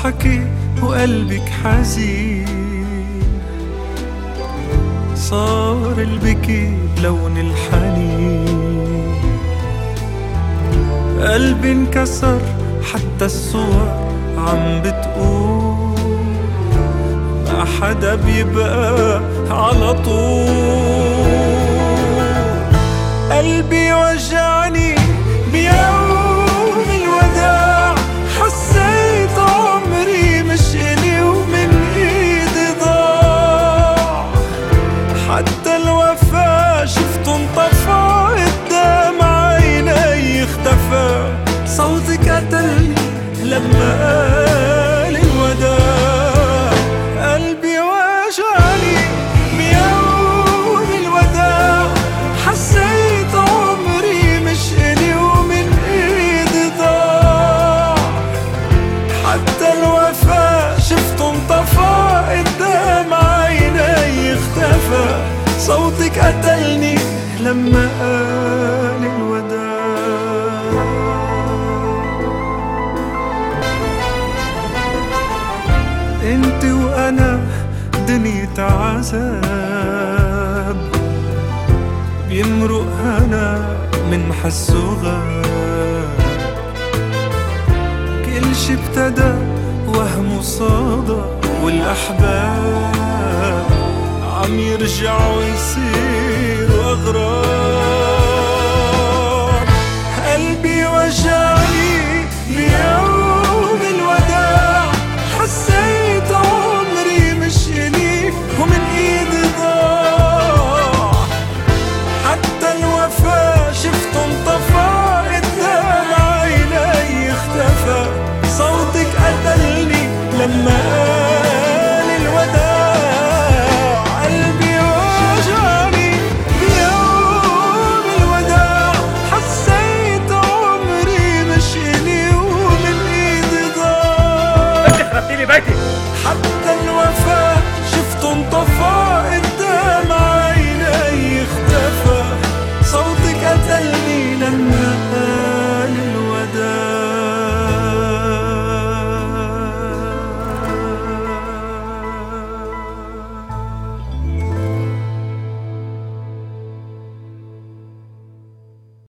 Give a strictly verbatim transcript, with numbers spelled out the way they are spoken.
تضحكي وقلبك حزين، صار البكي بلون الحنين. قلبي انكسر حتى الصور عم بتقول ما حدا بيبقى على طول. قلبي وجعني بيوم الوداع، حسيت عمري مش إلي ومن إيدي ضاع. حتى الوفا شفته انطفى قدام عيني اختفى، صوتك قتلني لما قال الوداع. قلبي وجعني بيوم الوداع، حسيت عمري مش إلي ومن إيدي ضاع. حتى الوفا شفته انطفى قدام عيني اختفى، صوتك قتلني لما قال الوداع. انت وانا دنيا عذاب، بيمرق هنا من حسه غاب. كل شي ابتدى وهم وصادى، والاحباب عم يرجعوا يصيروا اغراب. قلبي وجع